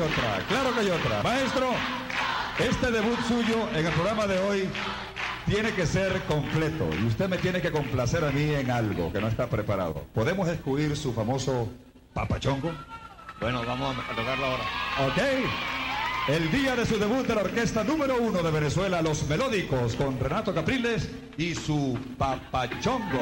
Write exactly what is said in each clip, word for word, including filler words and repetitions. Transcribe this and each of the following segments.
otra, claro que hay otra. Maestro, este debut suyo en el programa de hoy tiene que ser completo y usted me tiene que complacer a mí en algo que no está preparado. ¿Podemos excluir su famoso papachongo? Bueno, vamos a tocarlo ahora. Ok. El día de su debut de la orquesta número uno de Venezuela, Los Melódicos, con Renato Capriles y su papachongo.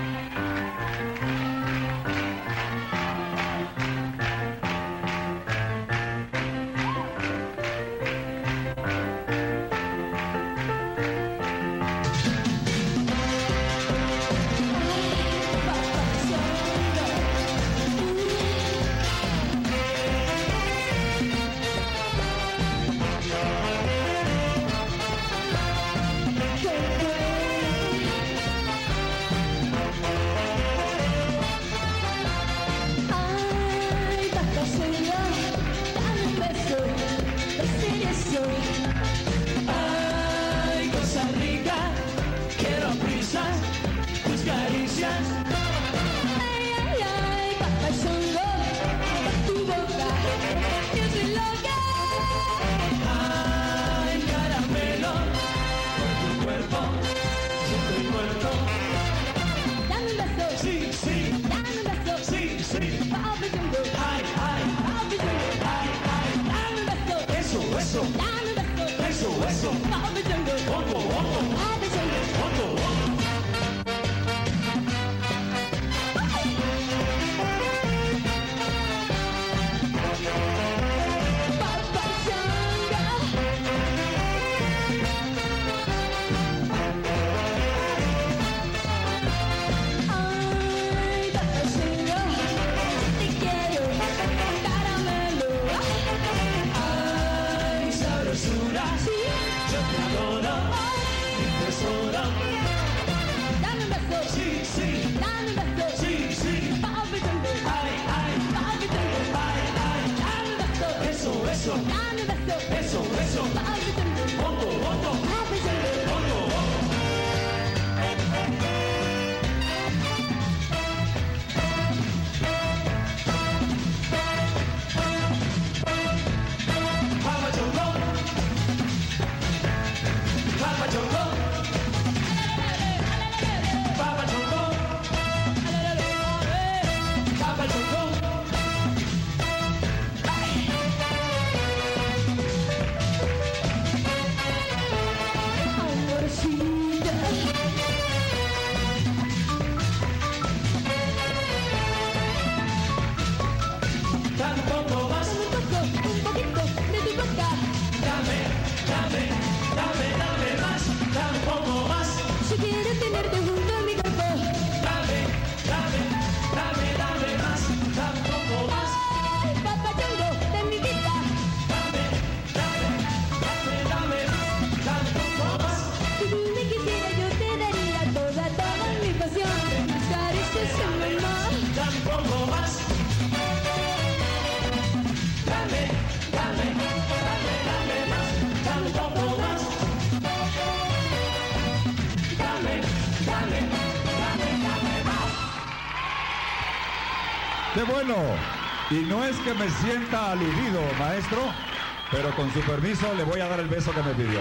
¡Qué bueno! Y no es que me sienta aludido, maestro, pero con su permiso le voy a dar el beso que me pidió.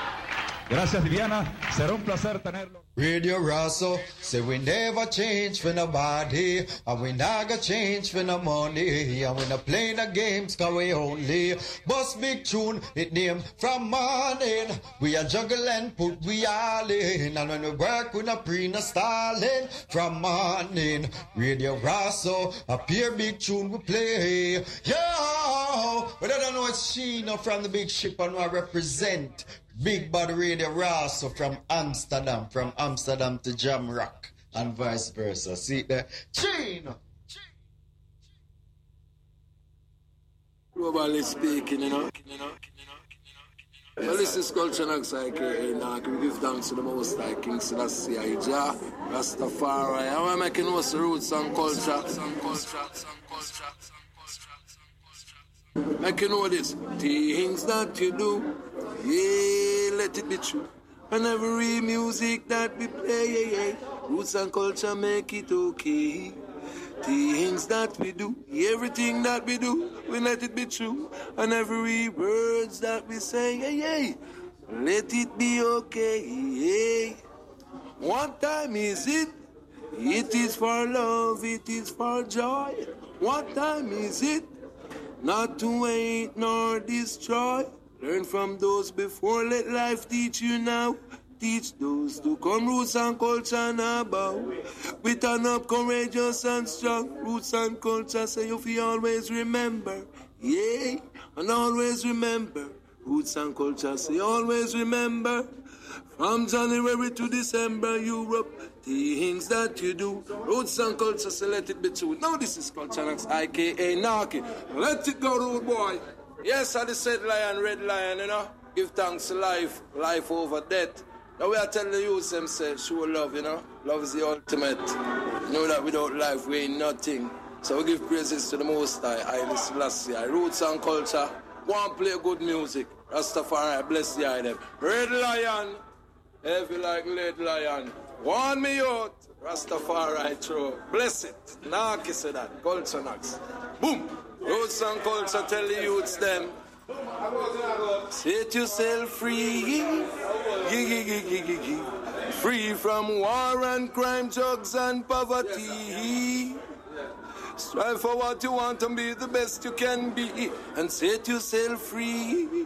Gracias, Viviana. Será un placer tenerlo. Radio Rasso, say we never change for nobody, and we never change for no money, and we not play the games cause we only bust big tune, it name from morning. We are juggle and put we all in, and when we work we not pre no stalling from morning. Radio Rasso, appear big tune we play. Yo, but I don't know it's Sheena from the big ship and I represent Big Bad Radio Rasso from Amsterdam, from Amsterdam to Jamrock, and vice versa. See there? Chino! Globally speaking, you know. Well, this is Culture Knox, I can give thanks to the Most High King Selassie, Jah, Rastafari. I'm making us roots and culture. Make you know this, things that you do, yeah, let it be true. And every music that we play, yeah, yeah, roots and culture make it okay. things that we do, everything that we do, we let it be true. And every words that we say, hey, hey, let it be okay. Hey. What time is it? It is for love, it is for joy. What time is it? Not to hate nor destroy. Learn from those before, let life teach you now. Teach those to come, roots and culture now bow. We turn up courageous and strong. Roots and culture say you fi always remember. Yeah, and always remember. Roots and culture say always remember. From January to December, Europe, things that you do. Roots and culture say let it be true. Now this is Culture Knox, I K A Narky. Let it go, rude boy. Yes, I said lion, red lion, you know. Give thanks to life, life over death. Now we are telling the youth them say, show love, you know. Love is the ultimate. You know that without life we ain't nothing. So we give praises to the Most High, Haile Selassie. Roots and culture, go and play good music. Rastafari, bless the item. Red lion, heavy like lead lion. Warn me out, Rastafari throw. Bless it. Narky say that, Culture Knox. Boom. Roots and culture tell the youths them. Set yourself free. Free from war and crime, drugs and poverty. Strive for what you want and be the best you can be. And set yourself free.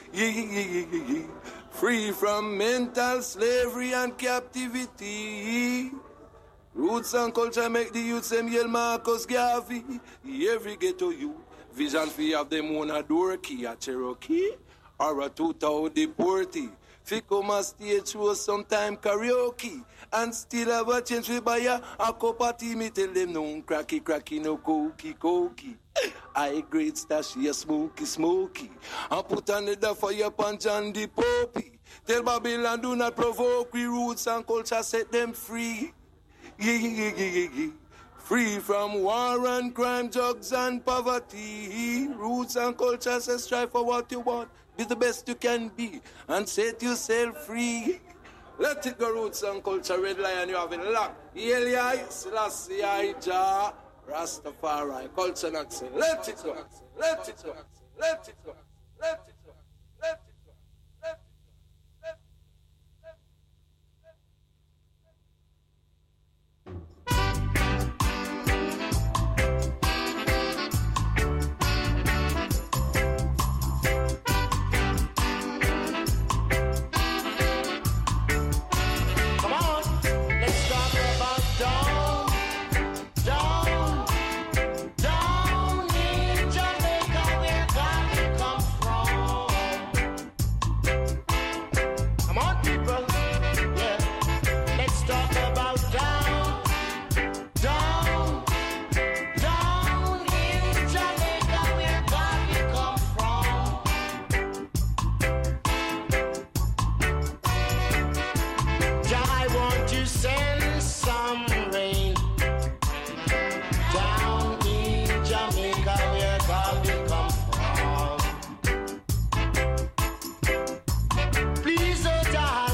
Free from mental slavery and captivity. Roots and culture make the youth them yell Marcus Garvey. Every ghetto youth vision fi have them own a door key, a Cherokee or a two-town deportee. Fi come a stage show sometime karaoke and still have a chance to buy a, a cup of tea. Me tell them no cracky cracky no cookie cookie. I grade stash a smoky smoky. I put another fire punch on the poppy. Tell Babylon do not provoke. We roots and culture set them free. Free from war and crime, drugs and poverty. Roots and culture say strive for what you want. Be the best you can be and set yourself free. Let it go, roots and culture. Red lion, you have it locked. Eli, Selassie, Jah, Rastafari, Culture Knox. Let it go. Let it go. Let it go. Let it go. Let it go. Let it go. Please, oh, die.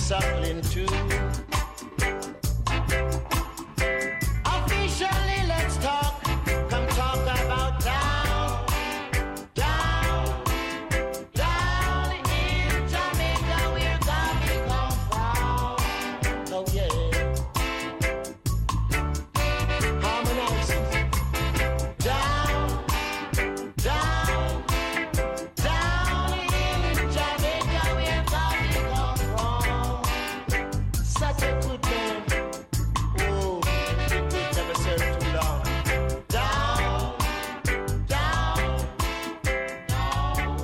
suckling too. Officially, let's talk. Come talk about down, down, down in Jamaica, where Gabby come from. Oh yeah. Harmonize. Down, down, down in Jamaica, where Gabby come from. Such a good man. Oh, it never served too long. Down, down, down.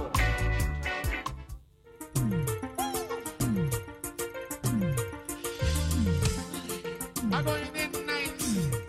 I'm going in night.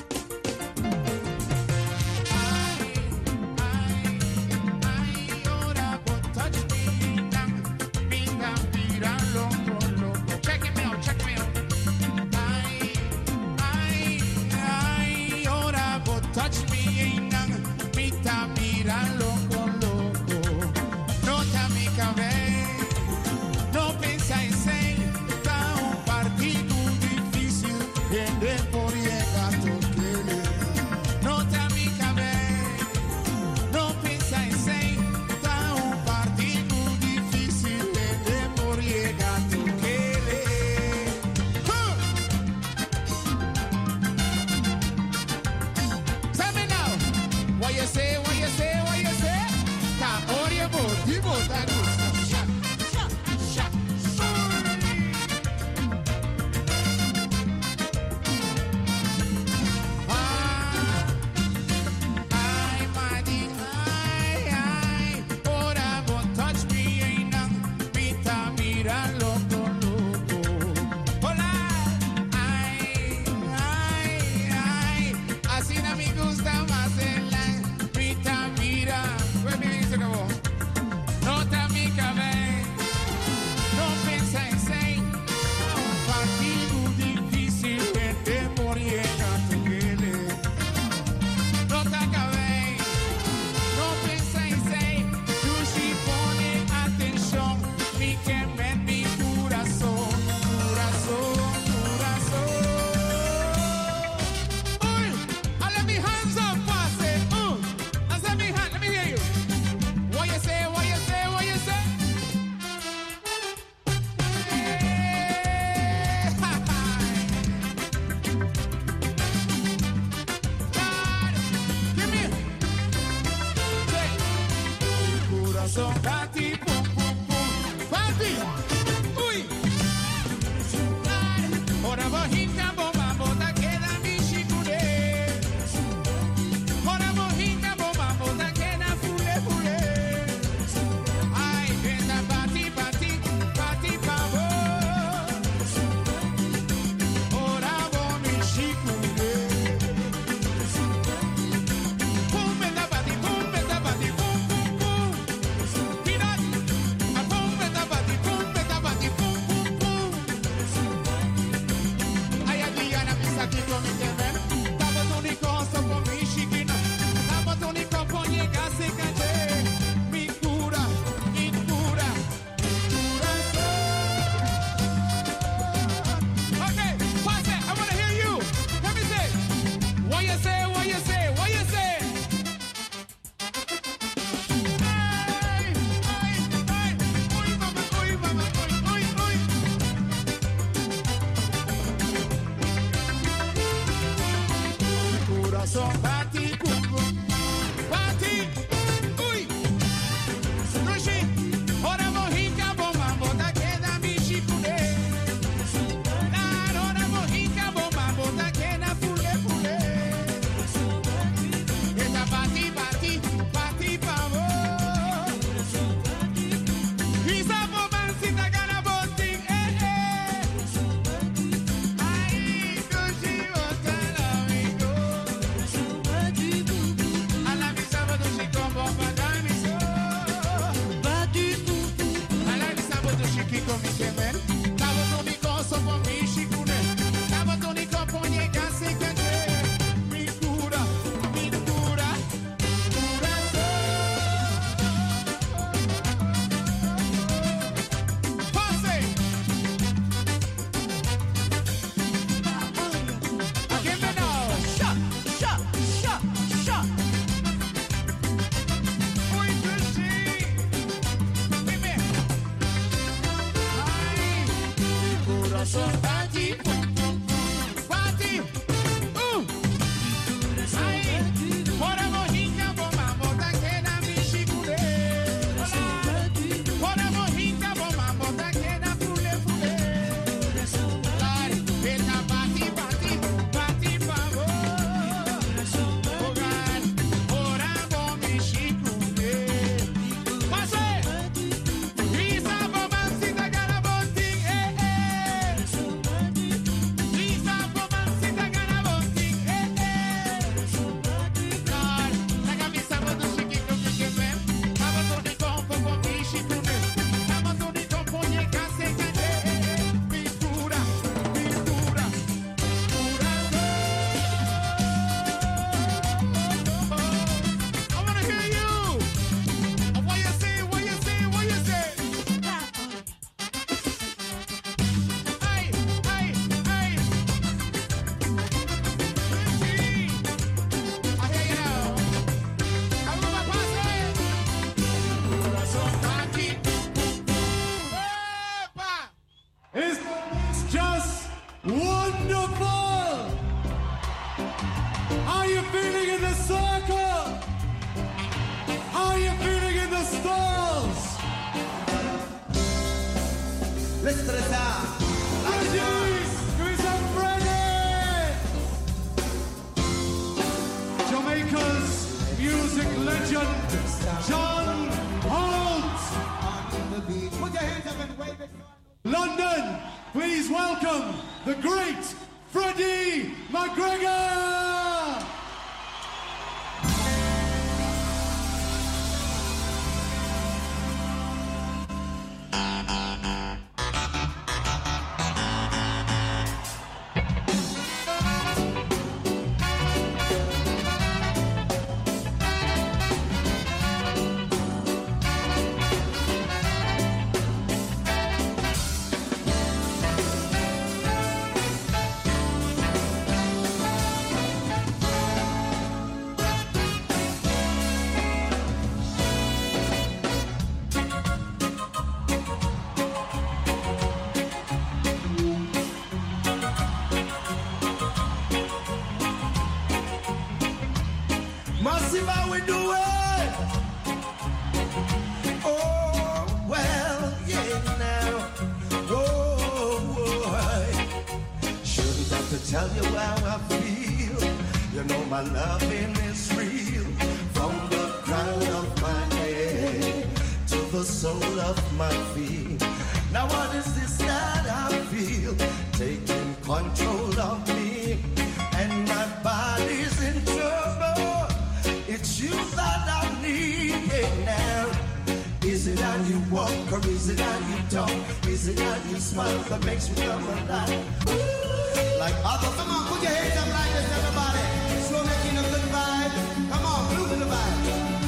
I, I, I, ahora vos touch me down. Mira, mira, loco, loco. Check me out, check me out. I, I, I, ahora vos touch me down. Mira, mira, loco, loco. Nota mi cabello. No pensa en ser tan un partido difícil. Viene por llegar toquele. Nota mi cabello. No pensa en ser tan un partido difícil. Viene por llegar toquele. Huh. Tell me now. What you say, what you say, what you say? Ta orie bo, di bo, ta gusta. Shak, shak, shak, Ah, ay, mighty, ay, ay, ahora vos touch me, ain't none, mita, mira, loco, loco. Hola, ay, ay, ay, así no me gusta más el line, mita, mira, pues mi se acabó. Nota mi cabello, no pensa en ser un partido difícil, vete por llegar toquele. Nota cabello, no pensa en ser, tú si pone atención, mi que me mi corazón, corazón, corazón. Uy, I let me hands up, pase, uh, I said me hand, let me hear you. What you say, what you say, what you say? Eh, ha, ha. God, give me. Say, corazón, bati, pum, pum, pum, bati. Uy. God, ora bojita, bomba, bota, queda mi chicure. Ora bojita, bomba, bota, queda fule, fule. Ay, venda, bati, bati, bati, pavo. Ora bo mi chicure. Pum, venda, bati, pum, venda, bati, pum, pum, pum. Pirat, a pum, venda, bati, pum, venda, So party, party, ooh. Ay, bora morrinha, bomba, bota que na bichicule. Bora morrinha, bomba, bota que na fule fule. Lari, beta bate, bate, bate, favor. Ogar, bora bom bichicule. Mas é, Lisa, bomba, se da cara botinha, eh, eh. Lisa, bomba, se da cara botinha, eh, eh. Lord, la camisa mando chiquito que que vem. Tava todo com com bichicule. Tava todo com punheca seca, eh, eh. Mistura, mistura, mistura. I wanna hear you. What you say? What you say? What you say? Hey, hey, hey. I hear you now. Come on, my posse. Corazón party. Epa. It's just wonderful! How you feeling in the circle? How you feeling in the stalls? Listen to the sound. Ladies, give me some Freddy! Jamaica's music legend, John Holt! Put your hands up and wave it. London, please welcome the great Freddie McGregor! Massive, how we do it? Oh, well, yeah, now. Whoa, whoa. Shouldn't have to tell you how I feel. You know my loving is real. From the crown of my head to the sole of my feet. Now what is this that I feel? Taking control of me. And my body's in trouble. It's you that I need it now. Is it how you walk or is it how you talk? Is it how you smile that makes me come alive? Like other, come on, put your hands up like this, everybody. So making a good vibe. Come on, move the vibe.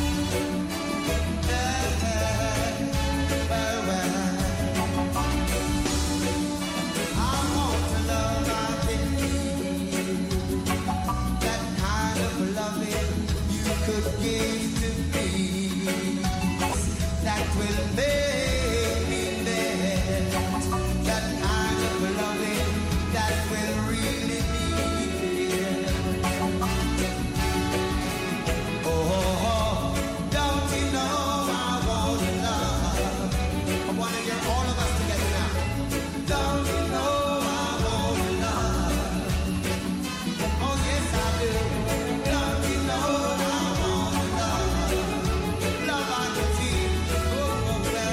Eh, eh, well, well. I want to love like this. That kind of loving you could give to me. That will make me mad. That kind of loving that will really be there. Oh, don't you know I want to love? I want to get all of us together now. Don't you know I want to love? Oh yes I do. Don't you know I want to love? Love I can feel. Oh, oh well.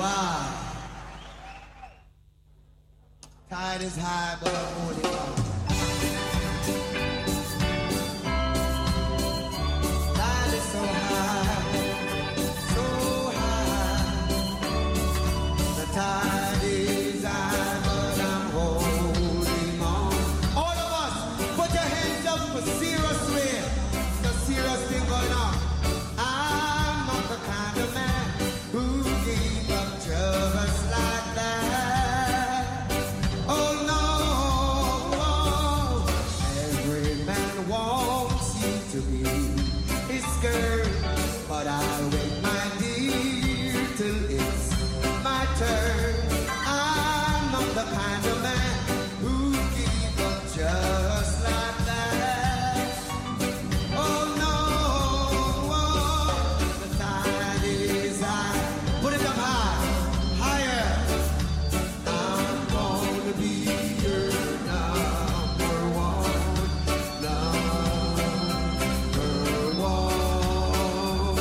Why? Tide is high, but I'm holding on. Tide is so high, so high. The tide is high, but I'm holding on. All of us, put your hands up for serious way. The serious thing going on. I'm not the kind of man who gave up just like that. Oh no, every man wants you to be his girl, but I'll wait, my dear, till it's my turn. I'm not the kind of man who give up just like that. Oh no, the tide is high. Put it up high, higher. I'm gonna be your number one, number one,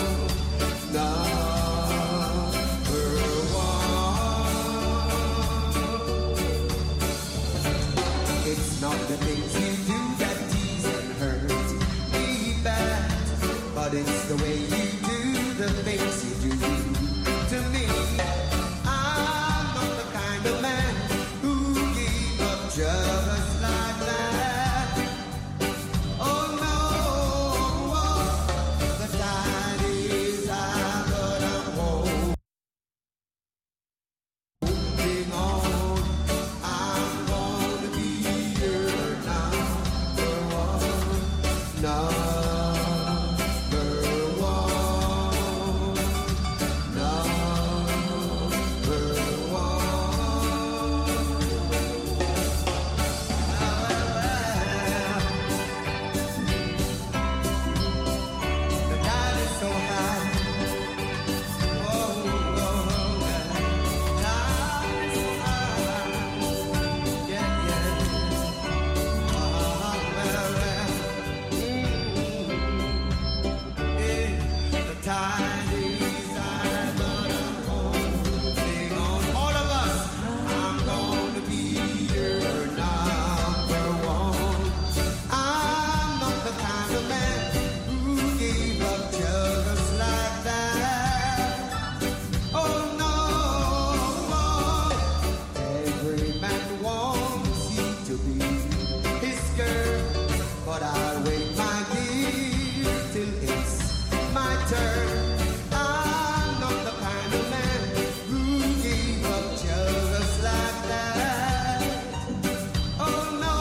number one. It's not the things you do that tease and hurt me bad, but it's the way you do the things you do to me. I'm not the kind of man who gave up just like that. Oh no, the tide is high, but I'm holding on. I'm gonna be your number one, number one, number one. The tide is so high. Oh, oh, oh, yeah. Tide is so high. Yeah, yeah. Ah, well, well. Mm. Yeah. The tide is high, but I'm holding on. All of us, I'm gonna be your number one. I'm not the kind of man who gave up just like that. Oh no, every man wants you to be his girl, but I'll wait, my dear, till it's my turn. I'm not the kind of man who gave up just like that. Oh no,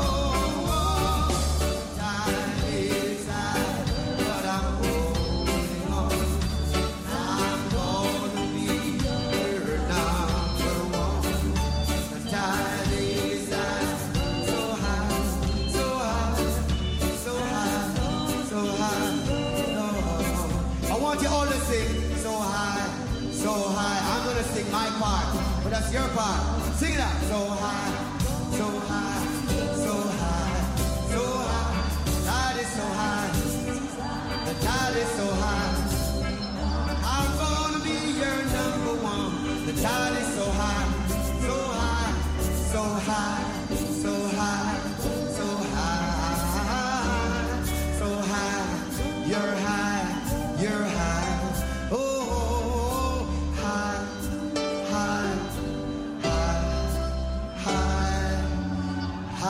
time is high, but I'm holding on. I'm gonna be your number one. The tide is high, so high, so high, so high, so high, no. I want you all to sing so high, so high. I'm gonna sing my part, but that's your part. Sing that. So high, so high, so high, so high. Tide is so high. The tide is so high. I'm gonna be your number one. The tide is so high, so high, so high, so high, so high, so high. You're high, you're high. Oh, high, high, high, high,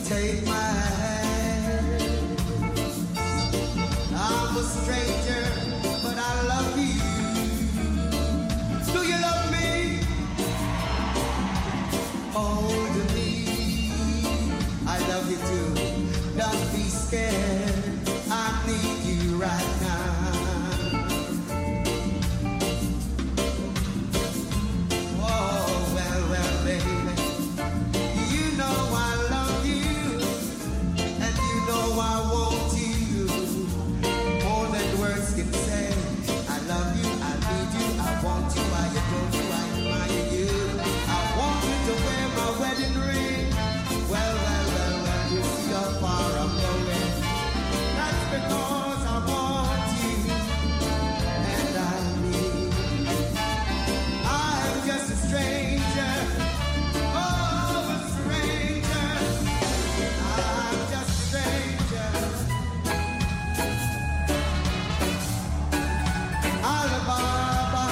take my hand. I'm a stranger, but I love you. Do you love me? Hold me. I love you too. Don't be scared. I need you right now. Oh, well, well, baby. You know I love you, and you know I want you more than words can say. I love you, I need you, I want you, I adore you, I admire you. I want you to wear my wedding ring. Well, well, well, well, you see how far I'm going. That's because I want you, and I need you. I'm just a stranger. Oh, a stranger. I'm just a stranger. Alibaba.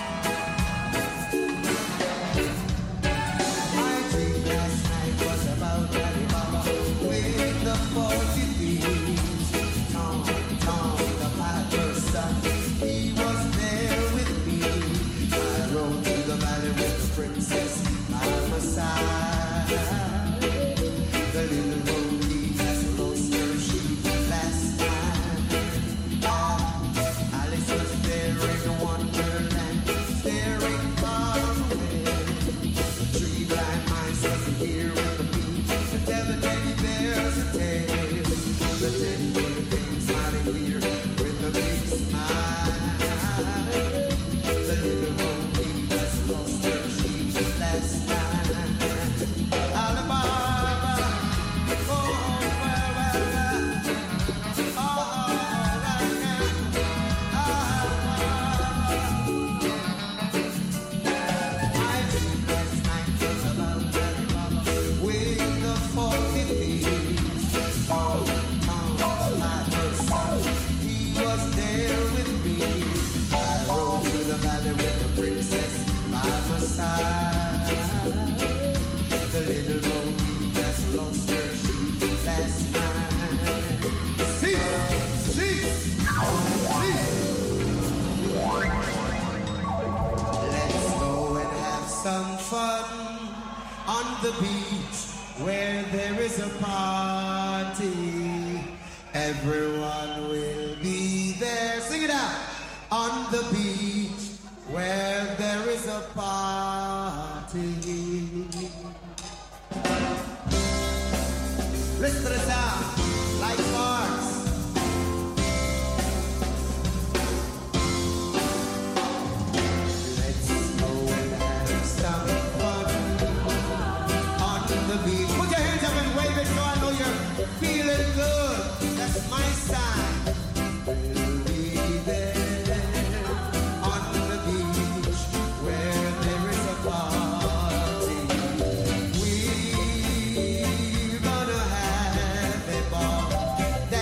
My dream last night was about Alibaba with the forty thieves. Tom, Tom, the piper's son, he was there with me. I rode to the valley with the princess by my side. The little monkey has lost her sheep last night. Ah, Alice was there in Wonderland, staring far away. The tree blind mice wasn't here with the bee to tell the teddy bears a tale. The teddy bear came smiling here with a big smile. The little monkey has lost her sheep last night. Alibaba, oh, well, well, well. Oh, right now. My dream last night was about Alibaba with the forty thieves. Oh, Tom, my first son, he was there with me. I rode to the valley with the princess by my side. The little monkey has lost her sheep last night. See, see, see. Let's go and have some fun on the beach where there is a party. Everyone will be there. Sing it out. On the beach where there is a party. Listen to the sound, like sparks. Let's go and have some fun on the beach. Put your hands up and wave it so I know you're feeling good. That's my sign. We'll be there on the beach where there is a party. We're gonna have a ball.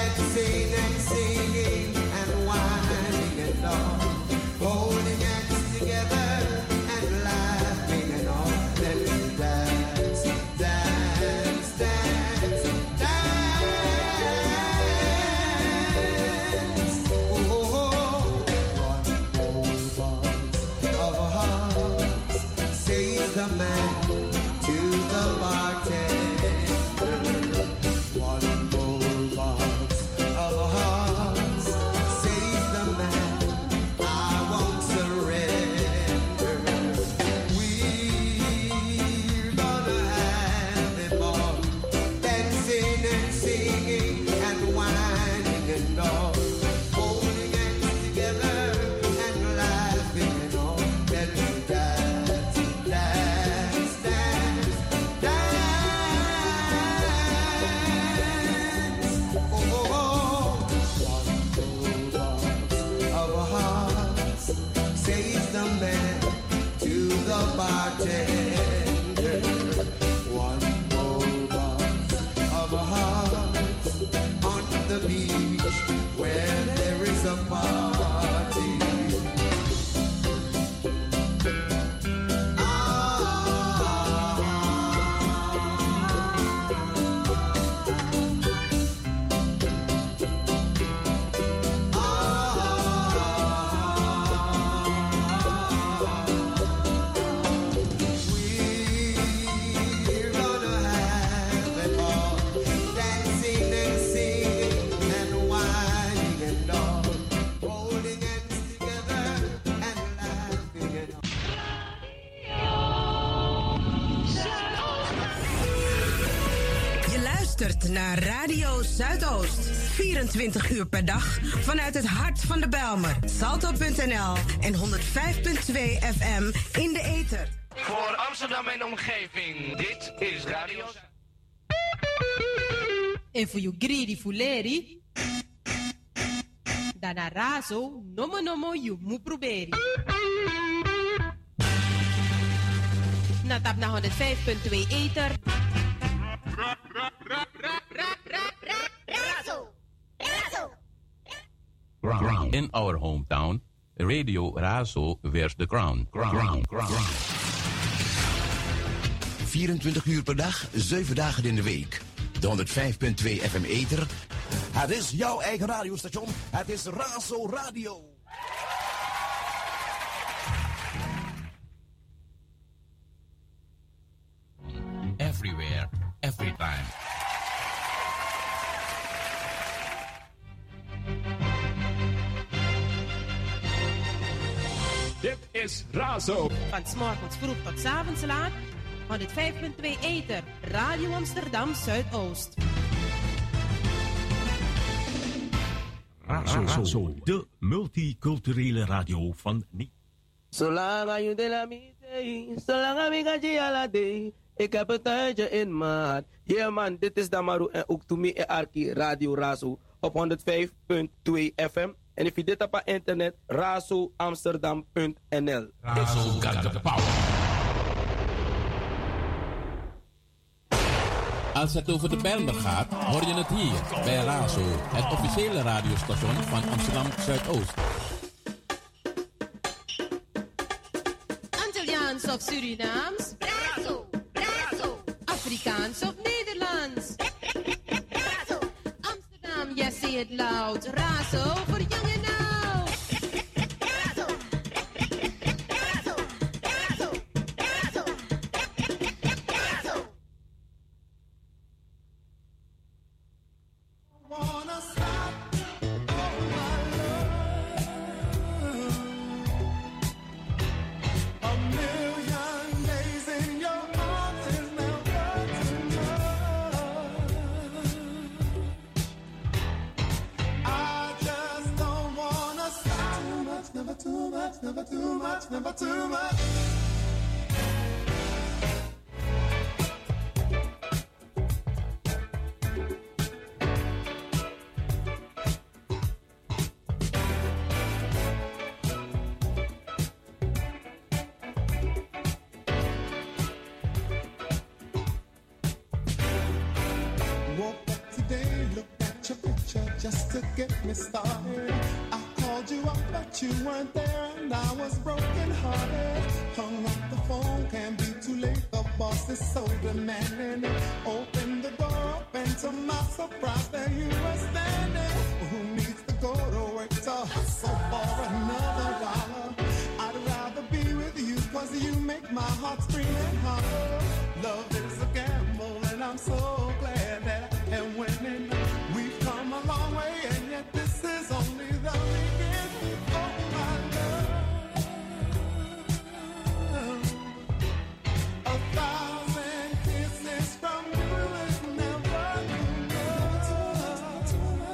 luistert naar Radio Zuidoost. vierentwintig uur per dag vanuit het hart van de Bijlmer. Salto punt n l en honderdvijf komma twee F M in de ether. Voor Amsterdam en omgeving, dit is Radio Zuidoost. En voor you greedy fuleri, dana razo, nomo nomo you mu proberi. Natap na honderdvijf komma twee ether. Ground. In our hometown, Radio Razo wears the crown. Crown. Crown. vierentwintig uur per dag, zeven dagen in de week. De honderdvijf komma twee F M ether. Het is jouw eigen radiostation. Het is Razo Radio. Everywhere, every time. Dit is Razo. Van 's morgens vroeg tot 's avonds laat. honderdvijf komma twee ether. Radio Amsterdam Zuidoost. Razo, Razo, de multiculturele radio van Niet. Zolang je de la mite, zolang ik ga je ala day. Ik heb het tijdje in maat. Yeah man, dit is Damaru en ook Toemi en Arki Radio Razo op honderdvijf komma twee F M. En if je dit op internet, razo amsterdam punt n l. Razo got the power. Als het over de Bijlmer gaat, hoor je het hier bij Razo, het officiële radiostation van Amsterdam Zuidoost. Antilliaans of Surinaams? Razo, Razo. Afrikaans of Nederlands? Razo. Amsterdam, yes, say it loud. Razo voor jong en oud. Razo. Razo. Razo. Razo. Razo. Wanna stop, oh my love. A million days in your arms is never too much. I just don't wanna stop. Too much, never too much, never too much, never too much. Woke up today, looked at your picture just to get me started. I called you up, but you weren't there, and I was broken hearted. Hung up the phone, can't be too late. The boss is so demanding. Opened the door up, and to my surprise, there you were standing. Who needs to go to work to hustle for another dollar? I'd rather be with you, cause you make my heart scream and holler. Love is a gamble, and I'm so glad that I am winning. We've come a long way, and yet this is only the beginning. Oh my love, a thousand kisses from you is never enough.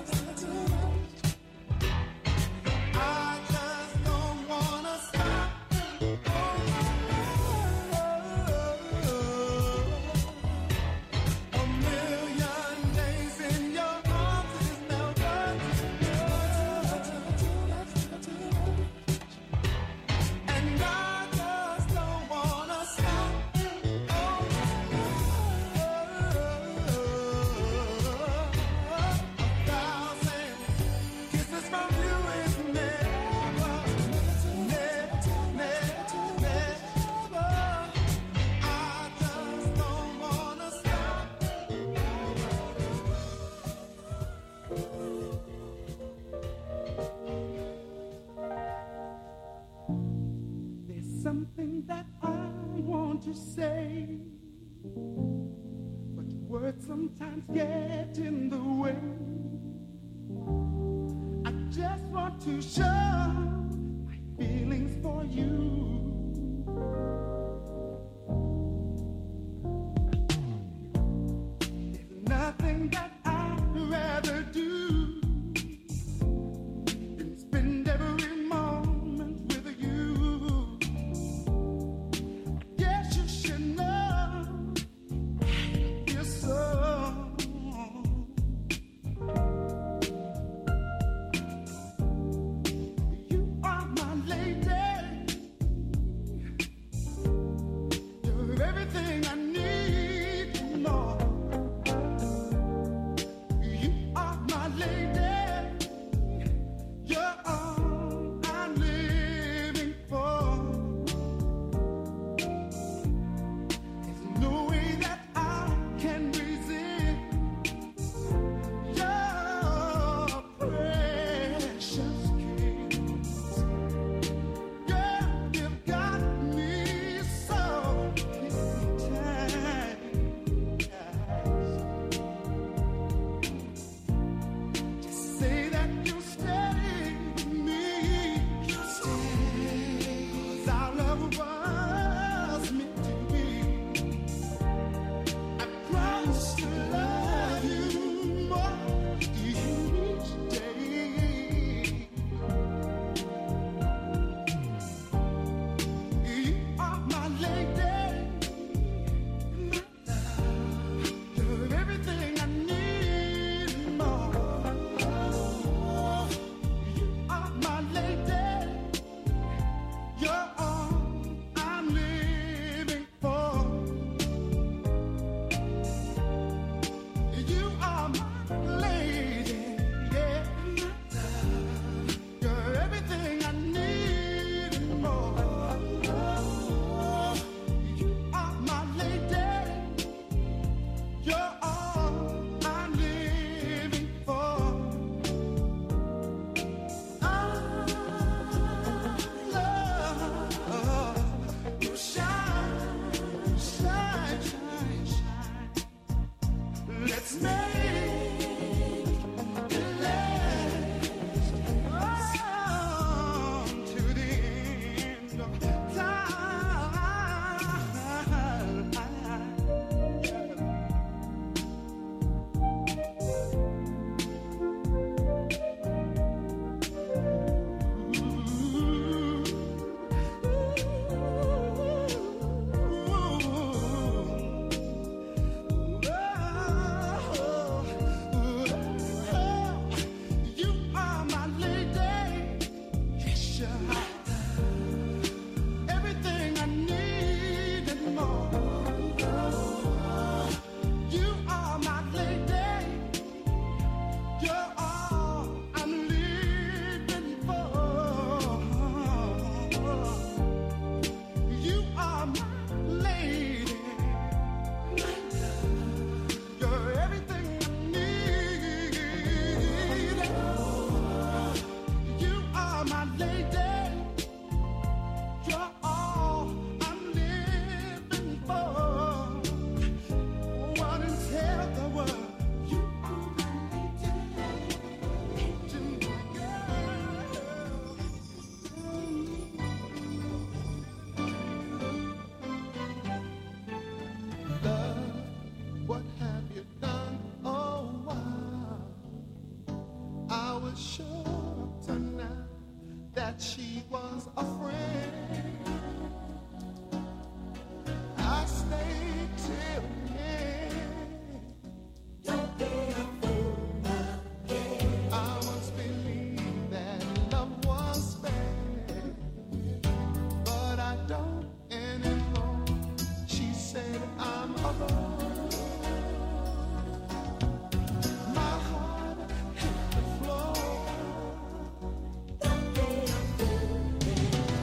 I just don't wanna stop. Oh my love. A million days in your arms is never enough. And I just don't wanna stop. Oh a thousand kisses from you is never, never, never, never. I just don't wanna stop. There's something that I want to say, but words sometimes get in the way. I just want to show my feelings for you. There's nothing that I'd rather do than spend every moment with you. Yes, you should know. Yes, so. You are my lady. You're everything I need and more. You are my lady. You're all I'm living for. There's no way that I can resist your precious kiss. Girl, you've got me so hypnotized. Just say that you'll stay with me. 'Cause our love was meant to be. I promise to love you more each day. You are my lady, my love. You're everything I need and more. You are my lady. You're all I'm living for. You are my lady, yeah, my love. You're everything I need and more. You are my lady. You're all I'm living for. I love you. Shine, shine, shine, shine. Let's make it last on to the end of time. You are my lady. Yes, you are. Everything I need and more. You are my lady. You're all I'm living for. You are my lady. You're everything I need. You are my lady. You're all I'm living for. What and tell the world. You are my lady. To my girl. Love, what have you done? Oh, wow. I was sure up to now that she was a friend. I stayed till the end. Don't be a fool again. I once believed that love was fair, but I don't anymore. She said I'm alone. My heart hit the floor. Don't be a fool.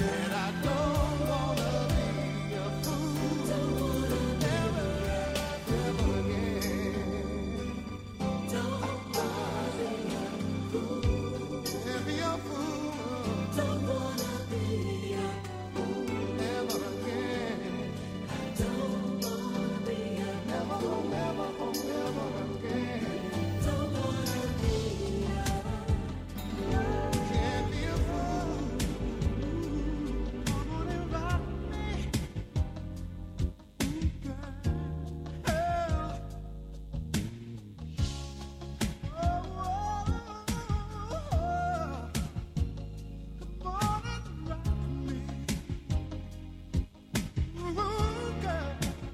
Said I don't wanna be a fool. Don't wanna never, never again. Don't wanna be a fool. Never be a fool. Don't wanna be a fool. Never again. Don't wanna be a never, never, never again. Don't wanna be a can't be a fool. Come on and rock me, girl. Oh, oh, oh. Come on and rock me, ooh, girl.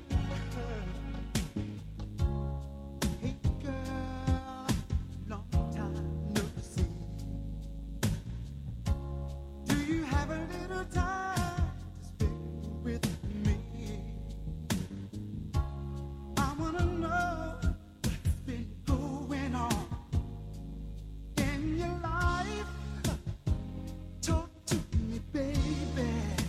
Hey, girl, long time no see. Do you have a little time to spend with me? I wanna know what's been going on in your life. Talk to me, baby.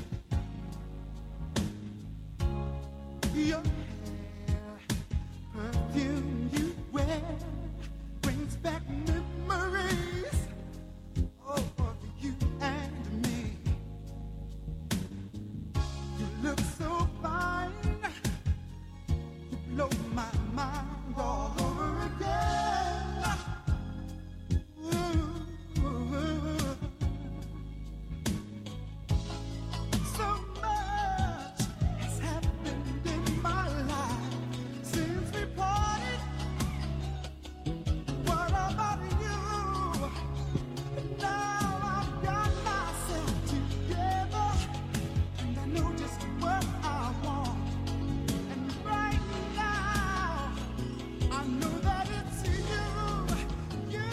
Your hair, perfume you wear brings back memories. Oh, of you and me. You look so fine. You blow my mind all over again. Ooh. So much has happened in my life since we parted. What about you? Now I've got myself together, and I know just what I want. And right now, I know that it's you. You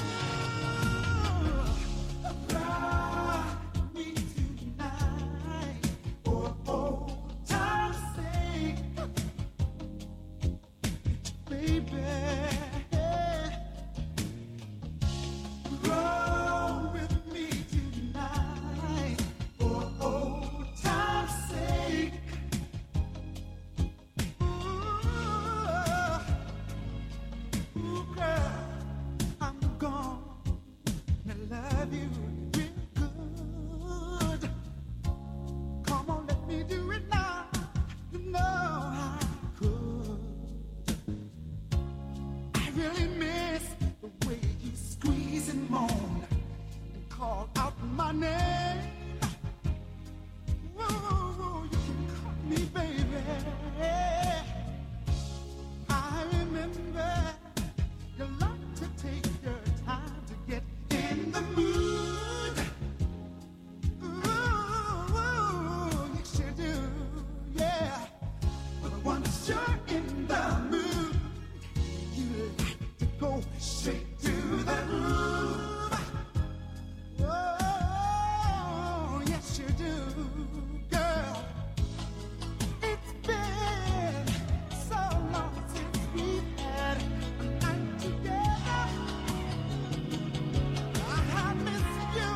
rock me tonight, for old time's sake, baby. Roll with me tonight, for old time's sake. Ooh, ooh, girl, I'm gonna love you real good. Come on, let me do it now. You know I could. I really miss the way you squeeze and moan and call out my name. Whoa, you can call me baby. I remember you like to take your time to get in the mood. Ooh, yes you do, yeah. But once you're in the mood, you like to go straight to the groove. Oh, yes you do, girl. It's been so long since we've had a night together. I miss you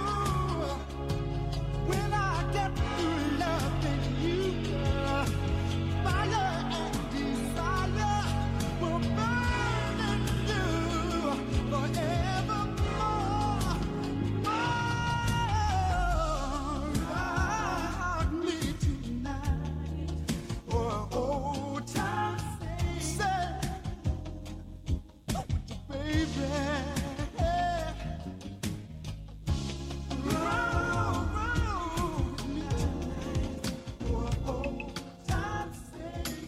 when I get through loving you, girl. Fire and desire will burn in you forevermore. Oh, rock me tonight, for old time's sake, baby. Roll, roll with me tonight, for old time's sake.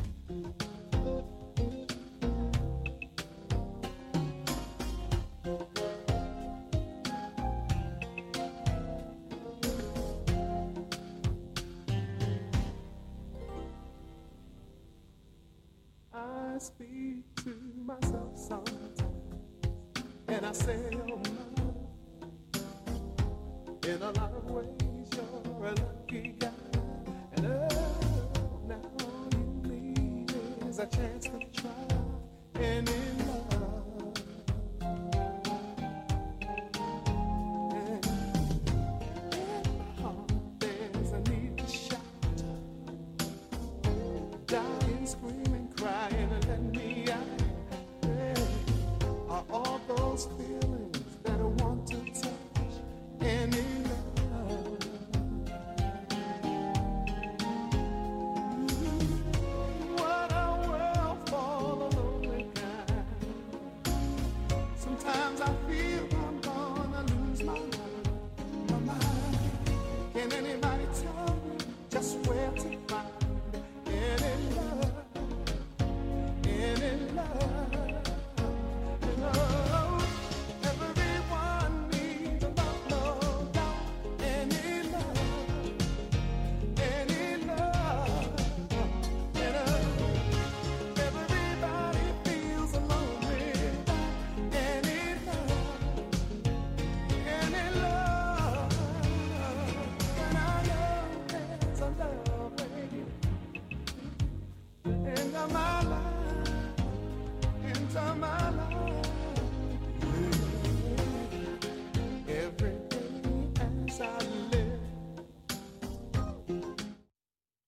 I speak to myself sometimes, and I say, oh no, in a lot of ways you're a lucky guy, and oh, now all you need is a chance to try and in love. And in my heart there's screaming, crying, and let me out. Yeah. Are all those feelings that I want to touch any love? Mm-hmm. What a world for the lonely kind. Sometimes I feel I'm gonna lose my mind, my mind. Can anybody tell me just where to find any love, any love, you know? Everyone needs a love, no doubt. Any love, any love, you know? Everybody feels alone without any love, any love. And I know there's a love waiting into my life, into my